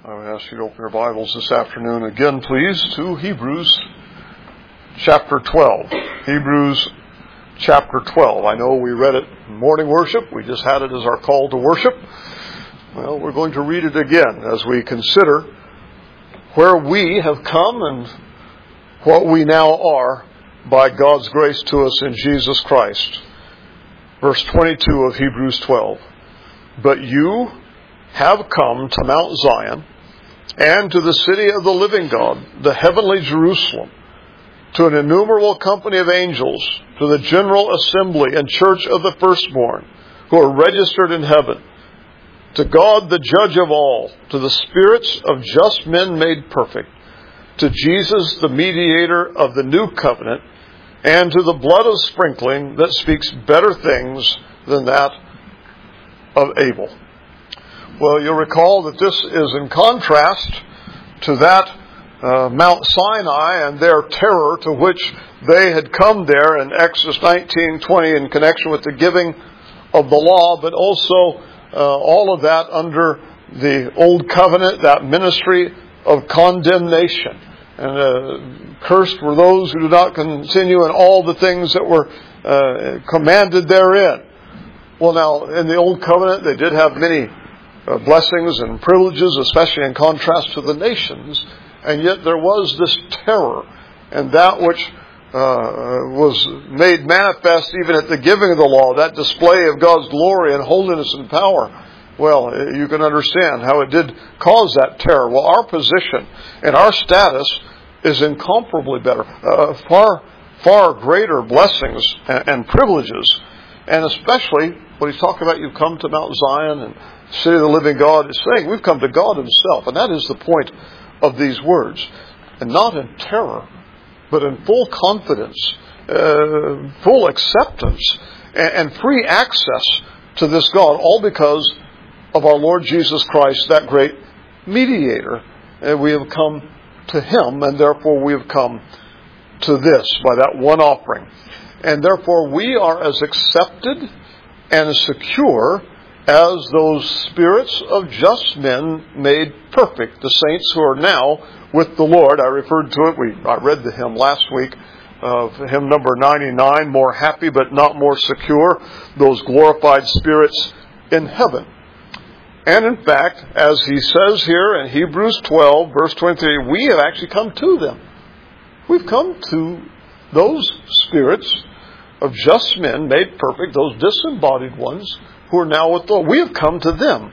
I would ask you to open your Bibles this afternoon again, please, to Hebrews chapter 12. Hebrews chapter 12. I know we read it in morning worship. We just had it as our call to worship. Well, we're going to read it again as we consider where we have come and what we now are by God's grace to us in Jesus Christ. Verse 22 of Hebrews 12. But you have come to Mount Zion and to the city of the living God, the heavenly Jerusalem, to an innumerable company of angels, to the general assembly and church of the firstborn, who are registered in heaven, to God the judge of all, to the spirits of just men made perfect, to Jesus the mediator of the new covenant, and to the blood of sprinkling that speaks better things than that of Abel. Well, you'll recall that this is in contrast to that Mount Sinai and their terror to which they had come there in Exodus 19:20 in connection with the giving of the law, but also all of that under the Old Covenant, that ministry of condemnation. And cursed were those who do not continue in all the things that were commanded therein. Well, now, in the Old Covenant, they did have many blessings and privileges, especially in contrast to the nations. And yet there was this terror, and that which was made manifest even at the giving of the law, that display of God's glory and holiness and power. Well, you can understand how it did cause that terror. Well, our position and our status is incomparably better. Far greater blessings and privileges. And especially when he's talking about you've come to Mount Zion and city of the living God, is saying we've come to God Himself. And that is the point of these words. And not in terror, but in full confidence, full acceptance, and free access to this God, all because of our Lord Jesus Christ, that great mediator. And we have come to Him, and therefore we have come to this by that one offering. And therefore we are as accepted and as secure as those spirits of just men made perfect, the saints who are now with the Lord. I referred to it. I read the hymn last week, hymn number 99, more happy but not more secure, those glorified spirits in heaven. And in fact, as he says here in Hebrews 12, verse 23, we have actually come to them. We've come to those spirits of just men made perfect, those disembodied ones who are now with the Lord. We have come to them.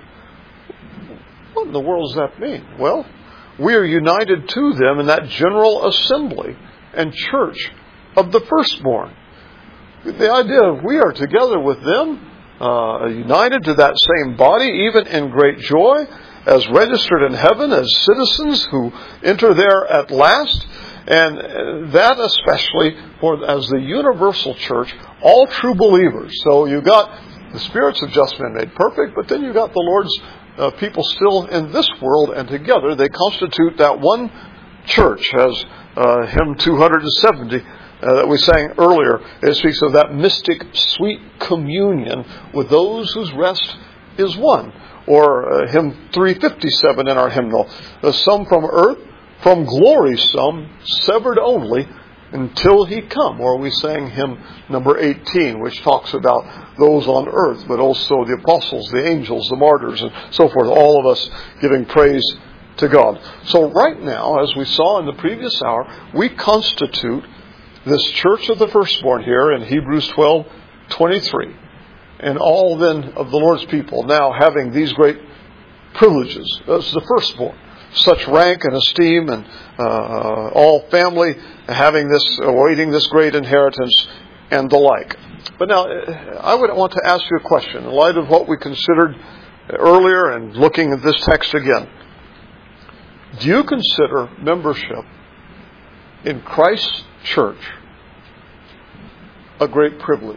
What in the world does that mean? Well, we are united to them in that general assembly and church of the firstborn. The idea of we are together with them, united to that same body, even in great joy, as registered in heaven, as citizens who enter there at last. And that especially as the universal church, all true believers. So you've got the spirits of just men made perfect, but then you've got the Lord's people still in this world, and together they constitute that one church, as hymn 270 that we sang earlier. It speaks of that mystic, sweet communion with those whose rest is one. Or hymn 357 in our hymnal. Some from earth, from glory some, severed only until He come. Or we sang hymn number 18, which talks about those on earth, but also the apostles, the angels, the martyrs, and so forth. All of us giving praise to God. So right now, as we saw in the previous hour, we constitute this church of the firstborn here in Hebrews 12:23. And all then of the Lord's people now having these great privileges as the firstborn. Such rank and esteem, and all family having this, awaiting this great inheritance, and the like. But now, I would want to ask you a question in light of what we considered earlier and looking at this text again. Do you consider membership in Christ's church a great privilege?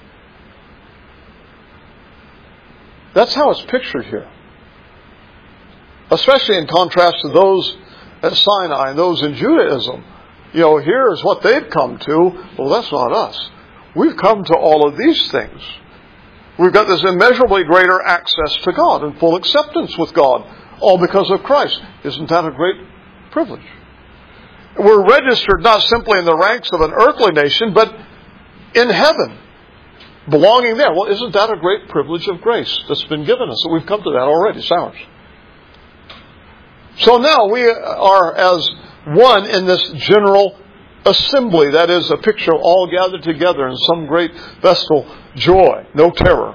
That's how it's pictured here. Especially in contrast to those at Sinai and those in Judaism. Here's what they've come to. Well, that's not us. We've come to all of these things. We've got this immeasurably greater access to God and full acceptance with God all because of Christ. Isn't that a great privilege? We're registered not simply in the ranks of an earthly nation, but in heaven, belonging there. Well, isn't that a great privilege of grace that's been given us? So we've come to that already. It's ours. So now we are as one in this general assembly. That is a picture of all gathered together in some great festal joy, no terror.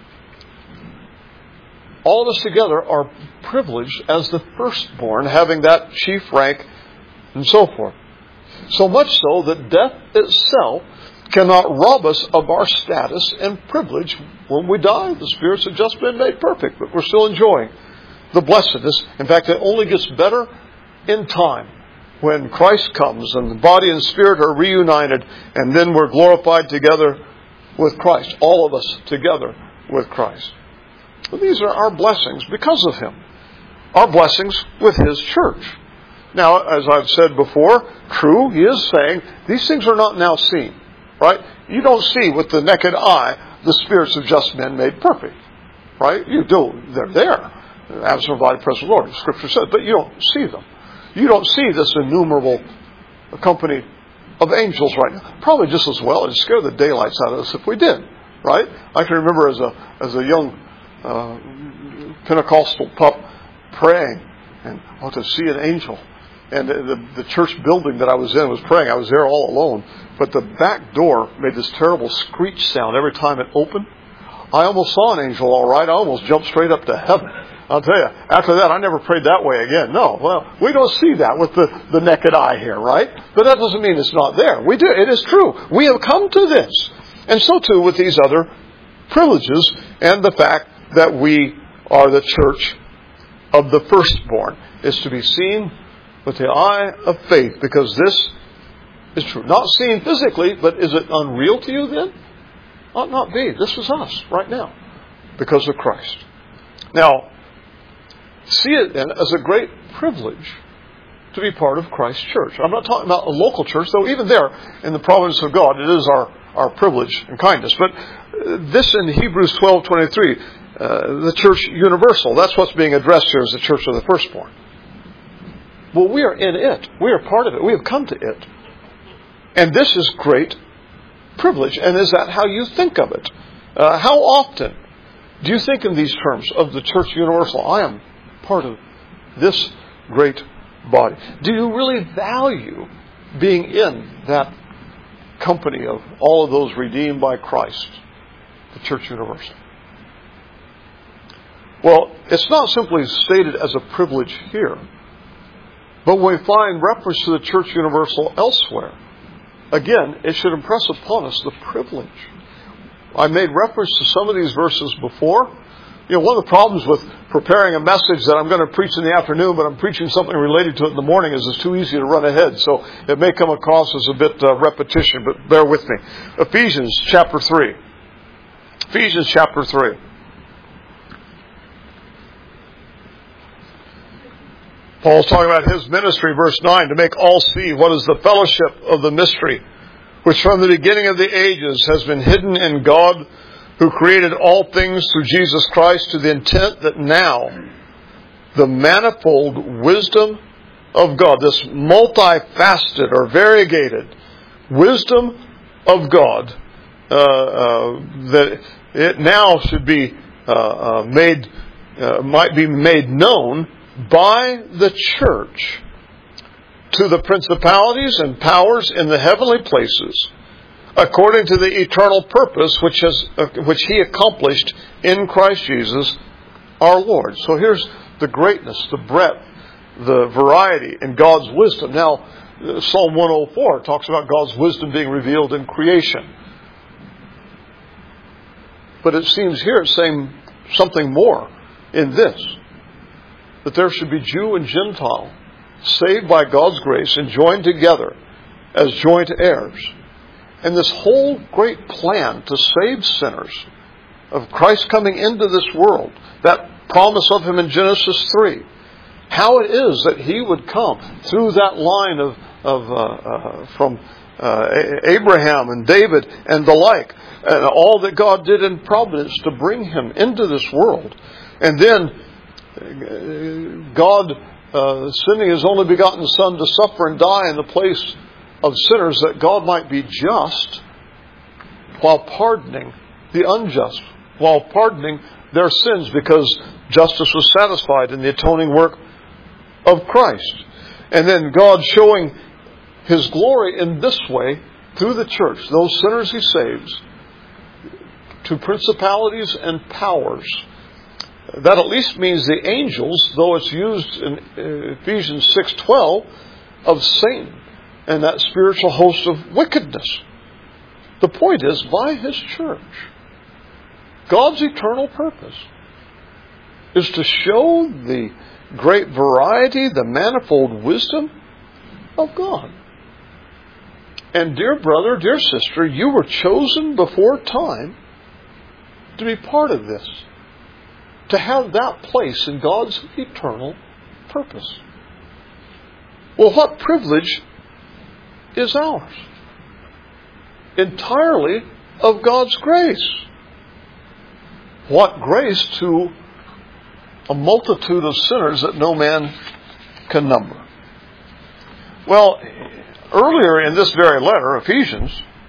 All of us together are privileged as the firstborn, having that chief rank and so forth. So much so that death itself cannot rob us of our status and privilege when we die. The spirits have just been made perfect, but we're still enjoying the blessedness. In fact, it only gets better in time when Christ comes and the body and spirit are reunited, and then we're glorified together with Christ. All of us together with Christ. Well, these are our blessings because of Him. Our blessings with His church. Now, as I've said before, true, He is saying these things are not now seen. Right? You don't see with the naked eye the spirits of just men made perfect. Right? You do. They're there. Absent of body, present Lord, Scripture says. But you don't see them. You don't see this innumerable company of angels right now. Probably just as well. It'd scare the daylights out of us if we did. Right? I can remember as a young Pentecostal pup praying and to see an angel. And the church building that I was in was praying. I was there all alone. But the back door made this terrible screech sound every time it opened. I almost saw an angel all right. I almost jumped straight up to heaven. I'll tell you, after that, I never prayed that way again. No, well, we don't see that with the naked eye here, right? But that doesn't mean it's not there. We do. It is true. We have come to this. And so too with these other privileges and the fact that we are the church of the firstborn is to be seen with the eye of faith, because this is true. Not seen physically, but is it unreal to you then? Ought not be. This is us right now because of Christ. Now, see it then as a great privilege to be part of Christ's church. I'm not talking about a local church, though even there, in the providence of God, it is our privilege and kindness. But this in Hebrews 12:23, the church universal, that's what's being addressed here as the church of the firstborn. Well, we are in it. We are part of it. We have come to it. And this is great privilege. And is that how you think of it? How often do you think in these terms of the church universal? I am part of this great body. Do you really value being in that company of all of those redeemed by Christ, the church universal? Well, it's not simply stated as a privilege here. But when we find reference to the church universal elsewhere, again, it should impress upon us the privilege. I made reference to some of these verses before. You know, one of the problems with preparing a message that I'm going to preach in the afternoon, but I'm preaching something related to it in the morning, is it's too easy to run ahead. So it may come across as a bit repetition, but bear with me. Ephesians chapter 3. Ephesians chapter 3. Paul's talking about his ministry, verse 9, to make all see what is the fellowship of the mystery, which from the beginning of the ages has been hidden in God, who created all things through Jesus Christ, to the intent that now the manifold wisdom of God, this multifaceted or variegated wisdom of God, that it now should be might be made known by the church to the principalities and powers in the heavenly places, according to the eternal purpose which He accomplished in Christ Jesus our Lord. So here's the greatness, the breadth, the variety in God's wisdom. Now, Psalm 104 talks about God's wisdom being revealed in creation. But it seems here it's saying something more in this, that there should be Jew and Gentile saved by God's grace and joined together as joint heirs. And this whole great plan to save sinners, of Christ coming into this world, that promise of Him in Genesis 3, how it is that He would come through that line from Abraham and David and the like, and all that God did in providence to bring Him into this world. And then God sending His only begotten Son to suffer and die in the place of sinners that God might be just while pardoning the unjust, while pardoning their sins, because justice was satisfied in the atoning work of Christ. And then God showing His glory in this way through the church, those sinners He saves, to principalities and powers. That at least means the angels, though it's used in Ephesians 6:12 of Satan and that spiritual host of wickedness. The point is, by His church, God's eternal purpose is to show the great variety, the manifold wisdom of God. And dear brother, dear sister, you were chosen before time to be part of this, to have that place in God's eternal purpose. Well, what privilege is ours? Entirely of God's grace. What grace to a multitude of sinners that no man can number. Well, earlier in this very letter, Ephesians,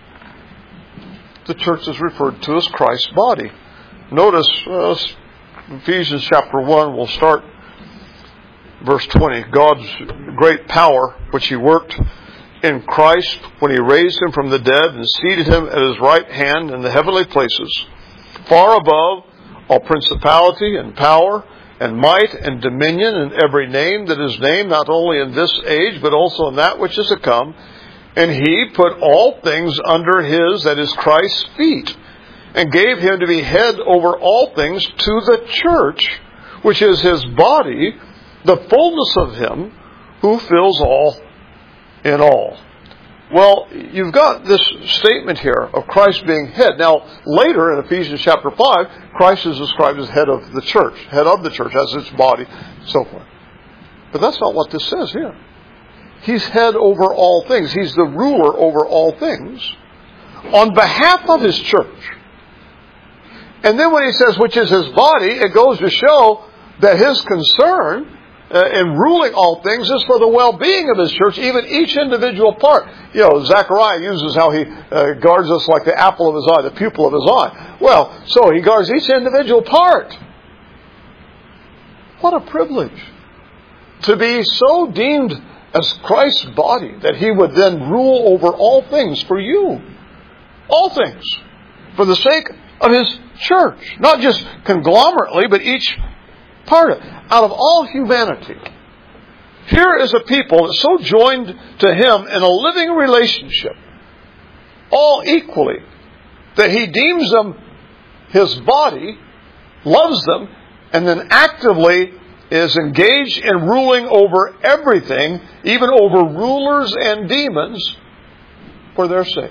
the church is referred to as Christ's body. Notice Ephesians chapter 1, we'll start verse 20. God's great power, which He worked in Christ when He raised Him from the dead and seated Him at His right hand in the heavenly places, far above all principality and power and might and dominion and every name that is named, not only in this age, but also in that which is to come. And He put all things under His, that is Christ's feet, and gave Him to be head over all things to the church, which is His body, the fullness of Him who fills all in all. Well, you've got this statement here of Christ being head. Now, later in Ephesians chapter 5, Christ is described as head of the church as its body, so forth. But that's not what this says here. He's head over all things. He's the ruler over all things on behalf of His church. And then when He says, which is His body, it goes to show that His concern in ruling all things is for the well-being of His church, even each individual part. You know, Zechariah uses how He guards us like the apple of His eye, the pupil of His eye. Well, so He guards each individual part. What a privilege to be so deemed as Christ's body that He would then rule over all things for you. All things. For the sake of His church. Not just conglomerately, but each part of it. Out of all humanity, here is a people that's so joined to Him in a living relationship, all equally, that He deems them His body, loves them, and then actively is engaged in ruling over everything, even over rulers and demons, for their sake.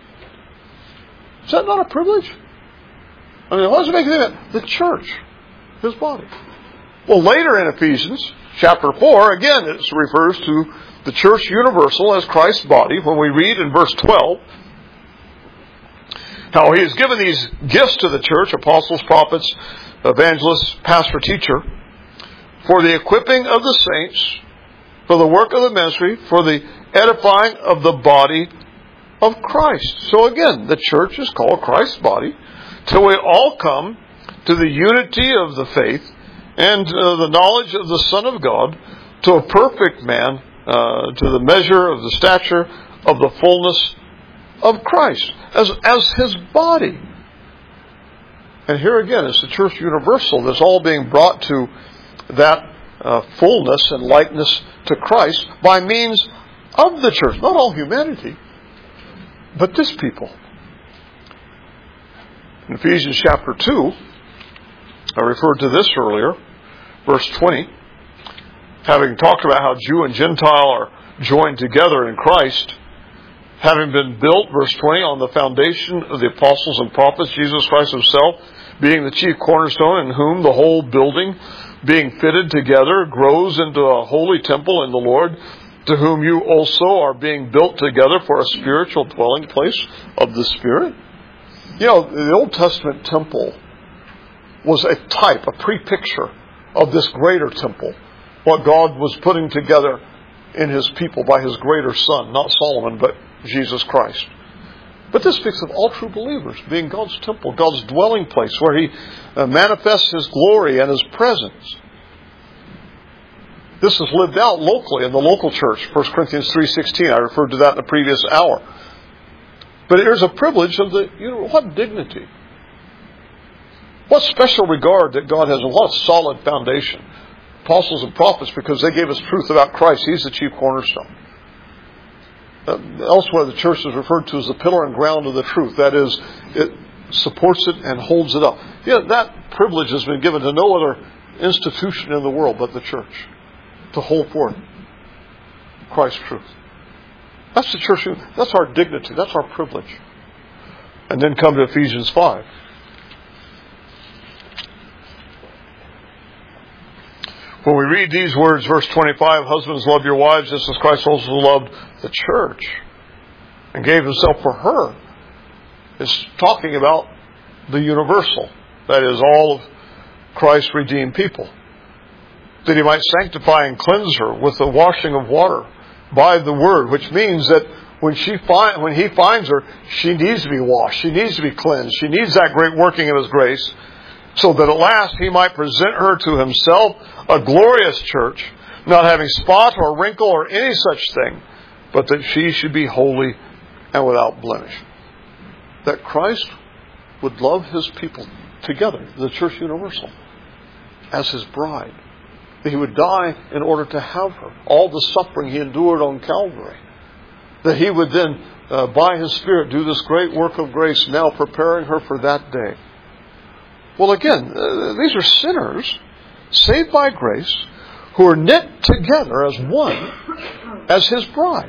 Is that not a privilege? I mean, what does it make you think of? The church, His body. Well, later in Ephesians chapter 4, again, it refers to the church universal as Christ's body. When we read in verse 12, how He has given these gifts to the church, apostles, prophets, evangelists, pastor, teacher, for the equipping of the saints, for the work of the ministry, for the edifying of the body of Christ. So again, the church is called Christ's body, till we all come to the unity of the faith and the knowledge of the Son of God, to a perfect man, to the measure of the stature of the fullness of Christ, as His body. And here again, it's the church universal that's all being brought to that fullness and likeness to Christ by means of the church. Not all humanity, but this people. In Ephesians chapter 2, I referred to this earlier, verse 20, having talked about how Jew and Gentile are joined together in Christ, having been built, verse 20, on the foundation of the apostles and prophets, Jesus Christ Himself being the chief cornerstone, in whom the whole building, being fitted together, grows into a holy temple in the Lord, to whom you also are being built together for a spiritual dwelling place of the Spirit. You know, the Old Testament temple was a type, a pre-picture of this greater temple, what God was putting together in His people by His greater Son, not Solomon, but Jesus Christ. But this speaks of all true believers being God's temple, God's dwelling place, where He manifests His glory and His presence. This is lived out locally in the local church, 1 Corinthians 3:16. I referred to that in the previous hour. But here's a privilege of what dignity, what special regard that God has, and what solid foundation. Apostles and prophets, because they gave us truth about Christ. He's the chief cornerstone. Elsewhere, the church is referred to as the pillar and ground of the truth. That is, it supports it and holds it up. That privilege has been given to no other institution in the world but the church, to hold forth Christ's truth. That's the church. That's our dignity. That's our privilege. And then come to Ephesians 5. When we read these words, verse 25, husbands, love your wives just as Christ also loved the church and gave Himself for her, it's talking about the universal. That is, all of Christ's redeemed people. That He might sanctify and cleanse her with the washing of water by the Word, which means that when He finds her, she needs to be washed. She needs to be cleansed. She needs that great working of His grace, so that at last He might present her to Himself, a glorious church, not having spot or wrinkle or any such thing, but that she should be holy and without blemish. That Christ would love His people together, the church universal, as His bride. That He would die in order to have her. All the suffering He endured on Calvary. That He would then, by His Spirit, do this great work of grace, now preparing her for that day. Well, again, these are sinners saved by grace who are knit together as one, as His bride.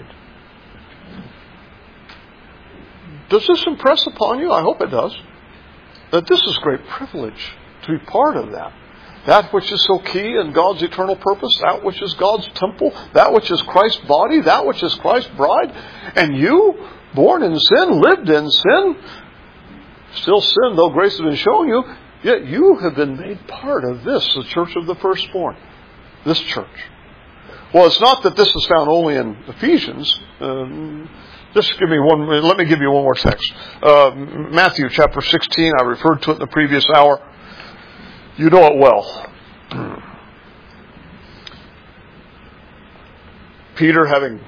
Does this impress upon you? I hope it does. That this is great privilege to be part of that. That which is so key in God's eternal purpose, that which is God's temple, that which is Christ's body, that which is Christ's bride. And you, born in sin, lived in sin, still sin, though grace has been shown you, yet you have been made part of this, the church of the firstborn. This church. Well, it's not that this is found only in Ephesians. Let me give you one more text. Matthew chapter 16, I referred to it in the previous hour. You know it well. Peter, having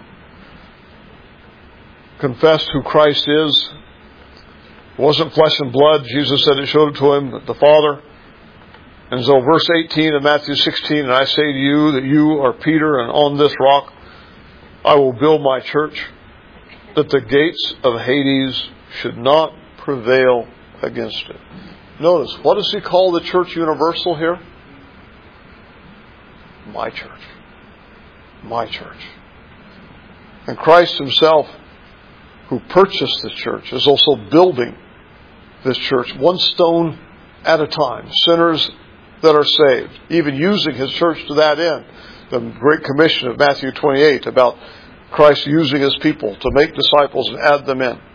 confessed who Christ is, it wasn't flesh and blood. Jesus said it showed it to him, the Father. And so verse 18 of Matthew 16, and I say to you that you are Peter, and on this rock I will build my church, that the gates of Hades should not prevail against it. Notice, what does he call the church universal here? My church. My church. And Christ Himself, who purchased the church, is also building this church one stone at a time. Sinners that are saved, even using His church to that end. The Great Commission of Matthew 28 about Christ using His people to make disciples and add them in.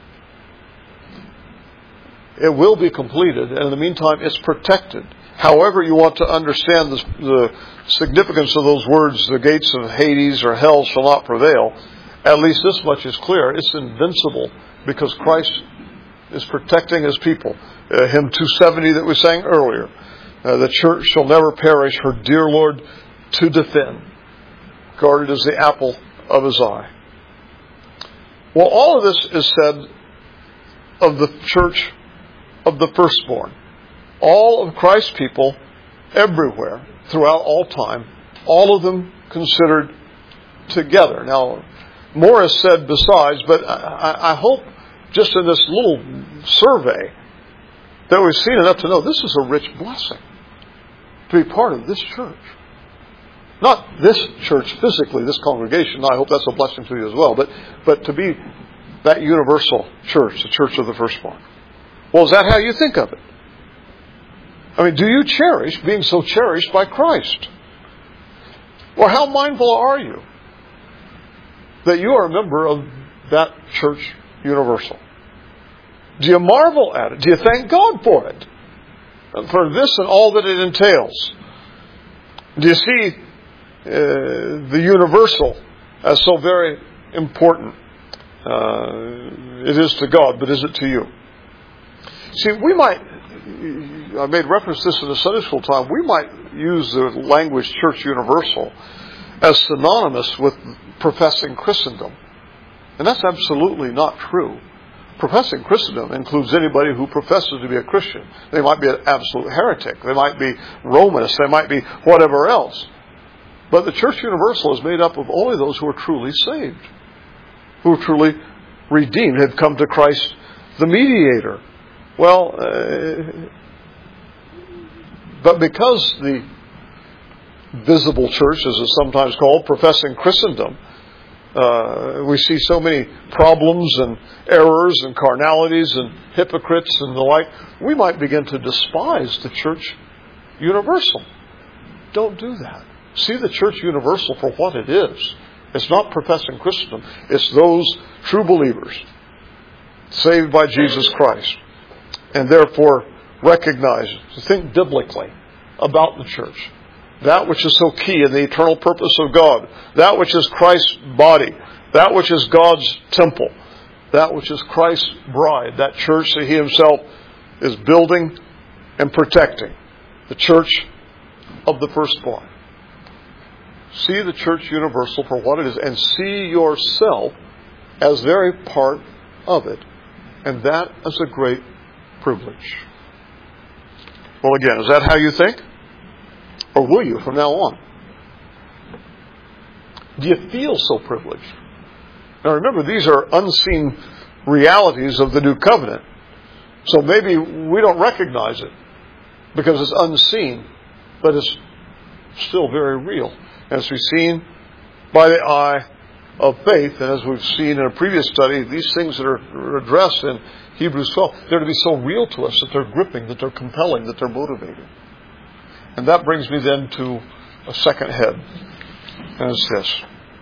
It will be completed, and in the meantime it's protected. However you want to understand the significance of those words, the gates of Hades or hell shall not prevail, at least this much is clear. It's invincible because Christ is protecting His people. Hymn 270 that we sang earlier. The church shall never perish, her dear Lord to defend, guarded as the apple of His eye. Well, all of this is said of the church of the firstborn. All of Christ's people, everywhere, throughout all time, all of them considered together. Now, more is said besides, but I hope just in this little survey that we've seen enough to know this is a rich blessing to be part of this church. Not this church physically, this congregation. I hope that's a blessing to you as well. But to be that universal church, the church of the firstborn. Well, is that how you think of it? I mean, do you cherish being so cherished by Christ? Or how mindful are you that you are a member of that church universal? Do you marvel at it? Do you thank God for it? For this and all that it entails? Do you see the universal as so very important? It is to God, but is it to you? See, I made reference to this in the Sunday school time, we might use the language church universal as synonymous with professing Christendom. And that's absolutely not true. Professing Christendom includes anybody who professes to be a Christian. They might be an absolute heretic. They might be Romanist. They might be whatever else. But the church universal is made up of only those who are truly saved, who are truly redeemed, have come to Christ the mediator. Well, but because the visible church, as it's sometimes called, professing Christendom, we see so many problems and errors and carnalities and hypocrites and the like, we might begin to despise the church universal. Don't do that. See the church universal for what it is. It's not professing Christendom. It's those true believers saved by Jesus Christ, and therefore recognize, to think biblically about the church. That which is so key in the eternal purpose of God. That which is Christ's body. That which is God's temple. That which is Christ's bride. That church that He Himself is building and protecting. The church of the firstborn. See the church universal for what it is, and see yourself as very part of it. And that is a great privilege. Well, again, is that how you think? Or will you from now on? Do you feel so privileged? Now remember, these are unseen realities of the new covenant. So maybe we don't recognize it because it's unseen, but it's still very real. As we've seen by the eye of faith, and as we've seen in a previous study, these things that are addressed in Hebrews 12, they're to be so real to us that they're gripping, that they're compelling, that they're motivating. And that brings me then to a second head, and it's this.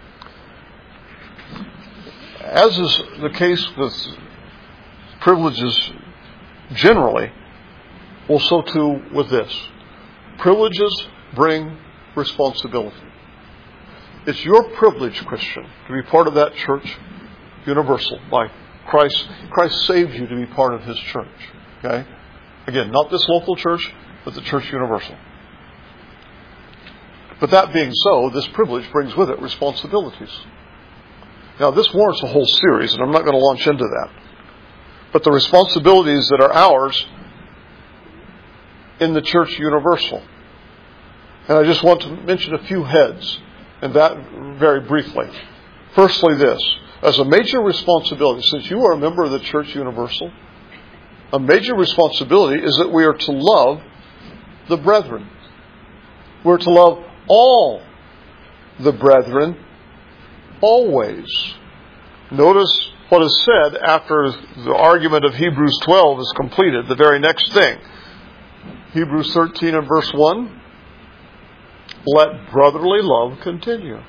As is the case with privileges generally, well, so too with this. Privileges bring responsibility. It's your privilege, Christian, to be part of that church universal by Christ. Christ saved you to be part of His church. Okay? Again, not this local church, but the church universal. But that being so, this privilege brings with it responsibilities. Now, this warrants a whole series, and I'm not going to launch into that. But the responsibilities that are ours in the church universal. And I just want to mention a few heads, and that very briefly. Firstly, this. As a major responsibility, since you are a member of the church universal, a major responsibility is that we are to love the brethren. We're to love all the brethren always. Notice what is said after the argument of Hebrews 12 is completed, the very next thing. Hebrews 13 and verse 1. Let brotherly love continue.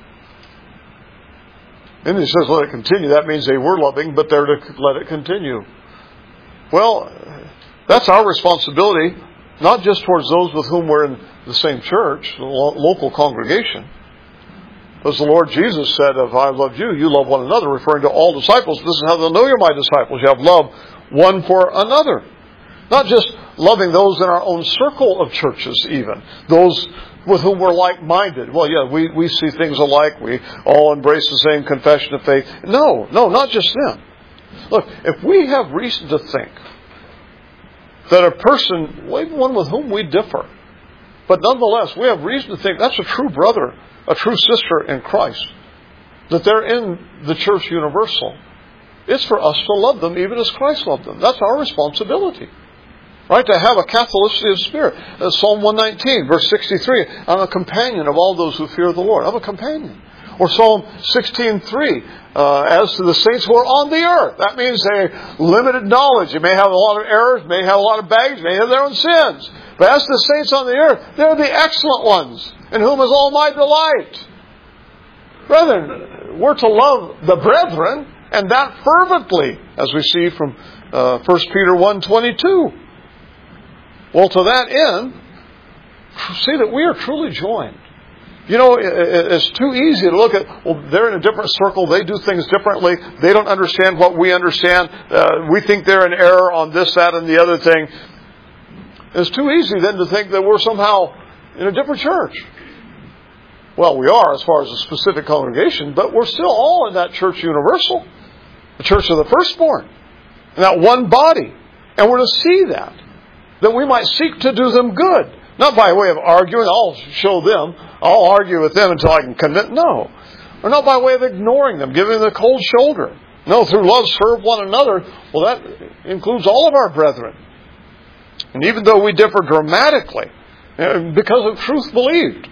And he says let it continue. That means they were loving, but they're to let it continue. Well, that's our responsibility, not just towards those with whom we're in the same church, the local congregation. As the Lord Jesus said, if I loved you, you love one another, referring to all disciples. This is how they'll know you're my disciples. You have love one for another. Not just loving those in our own circle of churches even. Those with whom we're like-minded. Well, yeah, we see things alike. We all embrace the same confession of faith. No, not just them. Look, if we have reason to think that a person, even one with whom we differ, but nonetheless, we have reason to think that's a true brother, a true sister in Christ, that they're in the church universal, it's for us to love them even as Christ loved them. That's our responsibility. Right? To have a catholicity of spirit. Psalm 119, verse 63, I'm a companion of all those who fear the Lord. I'm a companion. Or Psalm 16:3, as to the saints who are on the earth. That means they're limited knowledge. They may have a lot of errors, may have a lot of baggage, may have their own sins. But as to the saints on the earth, they're the excellent ones, in whom is all my delight. Brethren, we're to love the brethren, and that fervently, as we see from 1 Peter 1:22. Well, to that end, see that we are truly joined You know, it's too easy to look at, well, they're in a different circle. They do things differently. They don't understand what we understand. We think they're in error on this, that, and the other thing. It's too easy then to think that we're somehow in a different church. Well, we are as far as a specific congregation, but we're still all in that church universal, the church of the firstborn, in that one body. And we're to see that we might seek to do them good. Not by way of arguing, I'll show them, I'll argue with them until I can convince. No. Or not by way of ignoring them, giving them the cold shoulder. No, through love serve one another. Well, that includes all of our brethren. And even though we differ dramatically, because of truth believed,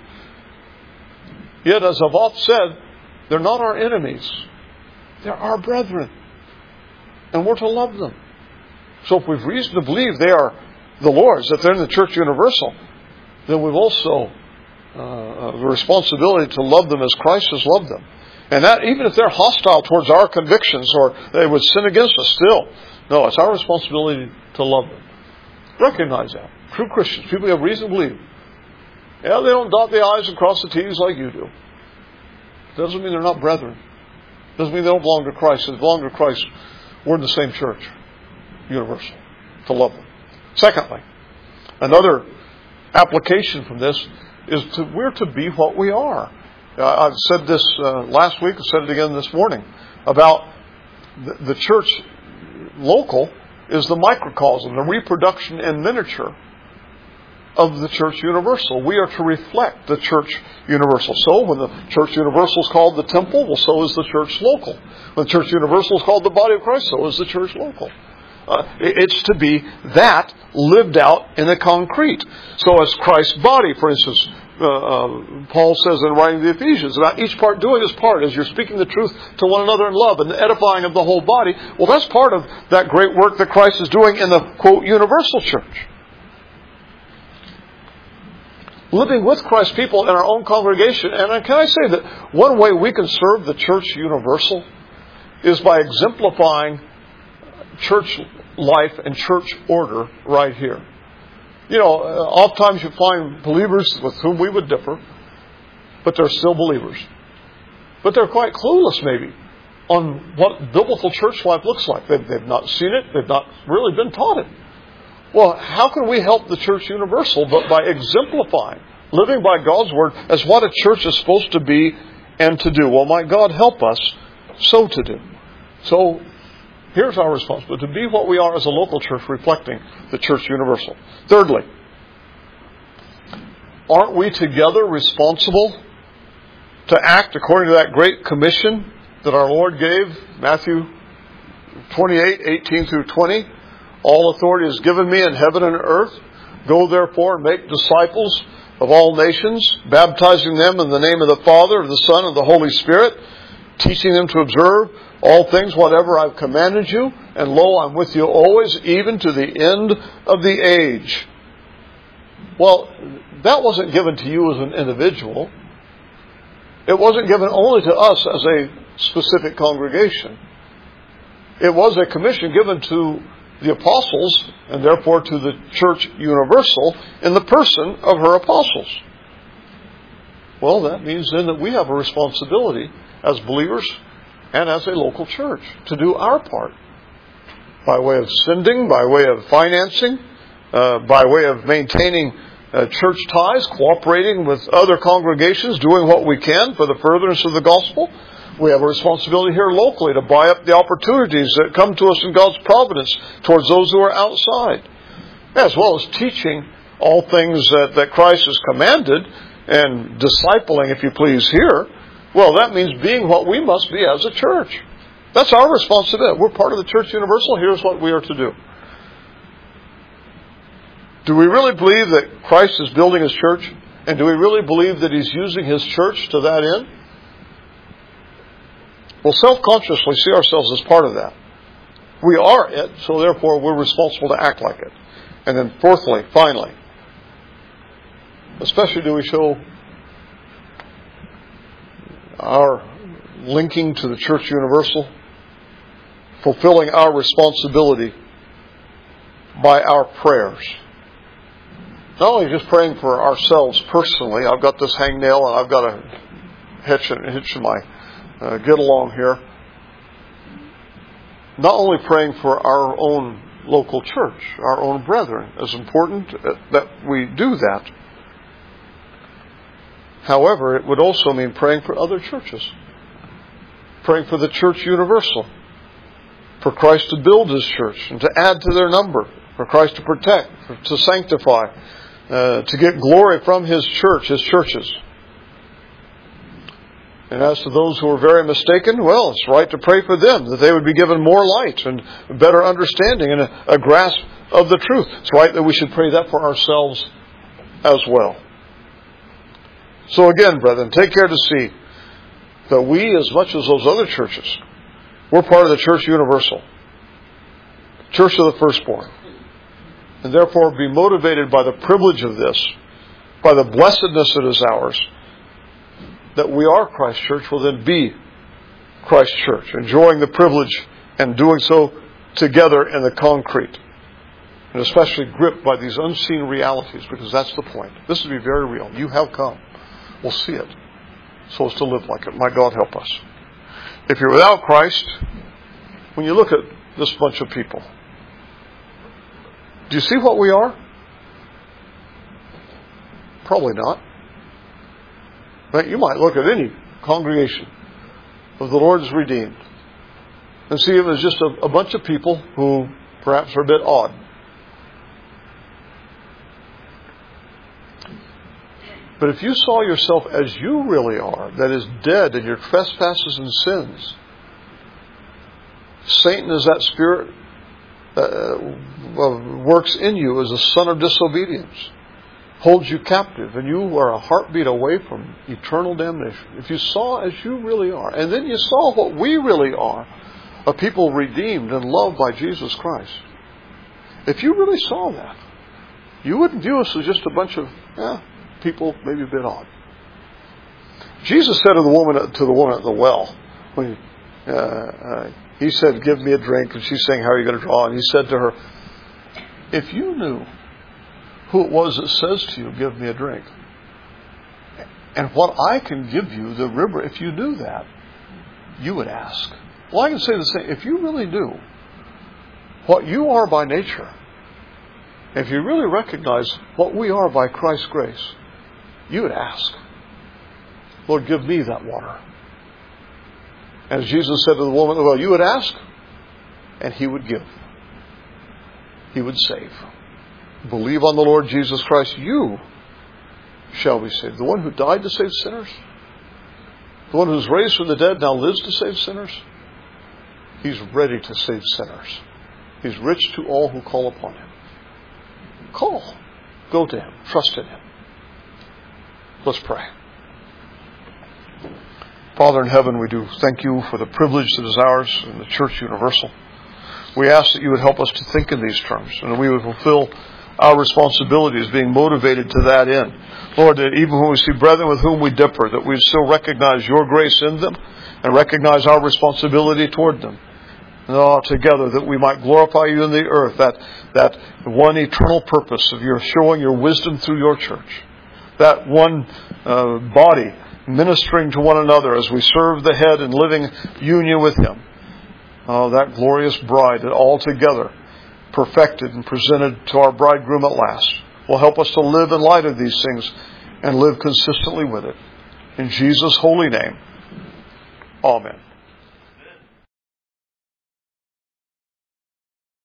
yet as I've often said, they're not our enemies. They're our brethren. And we're to love them. So if we've reason to believe they are the Lord's, that they're in the church universal, then we've also the responsibility to love them as Christ has loved them. And that even if they're hostile towards our convictions or they would sin against us still, no, it's our responsibility to love them. Recognize that. True Christians, people who have reason to believe. Yeah, they don't dot the I's and cross the T's like you do. Doesn't mean they're not brethren. Doesn't mean they don't belong to Christ. If they belong to Christ, we're in the same church. Universal. To love them. Secondly, another application from this is we're to be what we are. I've said this last week, I said it again this morning, about the church local is the microcosm, the reproduction in miniature of the church universal. We are to reflect the church universal. So when the church universal is called the temple, well, so is the church local. When the church universal is called the body of Christ, so is the church local. It's to be that lived out in the concrete. So as Christ's body, for instance, Paul says in writing the Ephesians, about each part doing its part as you're speaking the truth to one another in love and the edifying of the whole body. Well, that's part of that great work that Christ is doing in the, quote, universal church. Living with Christ's people in our own congregation. And can I say that one way we can serve the church universal is by exemplifying church life and church order right here. You know, oftentimes you find believers with whom we would differ, but they're still believers. But they're quite clueless maybe on what biblical church life looks like. They've not seen it. They've not really been taught it. Well, how can we help the church universal but by exemplifying, living by God's word as what a church is supposed to be and to do? Well, might God help us so to do. So here's our responsibility, to be what we are as a local church, reflecting the church universal. Thirdly, aren't we together responsible to act according to that great commission that our Lord gave, Matthew 28:18 through 20? All authority is given me in heaven and earth. Go therefore and make disciples of all nations, baptizing them in the name of the Father, of the Son, and of the Holy Spirit, teaching them to observe all things whatever I've commanded you, and lo, I'm with you always, even to the end of the age. Well, that wasn't given to you as an individual. It wasn't given only to us as a specific congregation. It was a commission given to the apostles, and therefore to the church universal, in the person of her apostles. Well, that means then that we have a responsibility as believers and as a local church to do our part by way of sending, by way of financing, by way of maintaining church ties, cooperating with other congregations, doing what we can for the furtherance of the gospel. We have a responsibility here locally to buy up the opportunities that come to us in God's providence towards those who are outside, as well as teaching all things that Christ has commanded and discipling, if you please, here. Well, that means being what we must be as a church. That's our responsibility. We're part of the church universal. Here's what we are to do. Do we really believe that Christ is building His church? And do we really believe that He's using His church to that end? We'll self-consciously see ourselves as part of that. We are it, so therefore we're responsible to act like it. And then fourthly, finally, especially do we show our linking to the church universal, fulfilling our responsibility by our prayers. not only just praying for ourselves personally. I've got this hangnail and I've got a hitch in my get along here. Not only praying for our own local church, our own brethren. It's important that we do that. However, it would also mean praying for other churches. Praying for the church universal. For Christ to build His church and to add to their number. For Christ to protect, to sanctify, to get glory from His church, His churches. And as to those who are very mistaken, well, it's right to pray for them, that they would be given more light and better understanding and a grasp of the truth. It's right that we should pray that for ourselves as well. So again, brethren, take care to see that we, as much as those other churches, we're part of the church universal, church of the firstborn. And therefore be motivated by the privilege of this, by the blessedness that is ours, that we are Christ's church, will then be Christ's church, enjoying the privilege and doing so together in the concrete. And especially gripped by these unseen realities, because that's the point. This will be very real. You have come. We'll see it. So as to live like it. My God help us. If you're without Christ, when you look at this bunch of people, do you see what we are? Probably not. But you might look at any congregation of the Lord's redeemed and see it as just a bunch of people who perhaps are a bit odd. But if you saw yourself as you really are, that is dead in your trespasses and sins, Satan is that spirit works in you as a son of disobedience, holds you captive, and you are a heartbeat away from eternal damnation. If you saw as you really are, and then you saw what we really are, a people redeemed and loved by Jesus Christ, if you really saw that, you wouldn't view us as just a bunch of people maybe a bit odd. Jesus said to the woman at the well, when He said, "Give me a drink," and she's saying, "How are you going to draw?" And He said to her, "If you knew who it was that says to you, 'Give me a drink,' and what I can give you, the river, if you knew that, you would ask." Well, I can say the same. If you really knew what you are by nature, if you really recognize what we are by Christ's grace, you would ask, "Lord, give me that water." As Jesus said to the woman, well, you would ask, and He would give. He would save. Believe on the Lord Jesus Christ, you shall be saved. The one who died to save sinners, the one who's raised from the dead now lives to save sinners. He's ready to save sinners. He's rich to all who call upon Him. Call. Go to Him. Trust in Him. Let's pray. Father in heaven, we do thank You for the privilege that is ours in the Church Universal. We ask that You would help us to think in these terms, and that we would fulfill our responsibilities being motivated to that end. Lord, that even when we see brethren with whom we differ, that we still recognize Your grace in them and recognize our responsibility toward them. And together that we might glorify You in the earth, that one eternal purpose of Your showing Your wisdom through Your church. That one body ministering to one another as we serve the head and living union with Him. That glorious bride that all together perfected and presented to our bridegroom at last will help us to live in light of these things and live consistently with it. In Jesus' holy name, amen.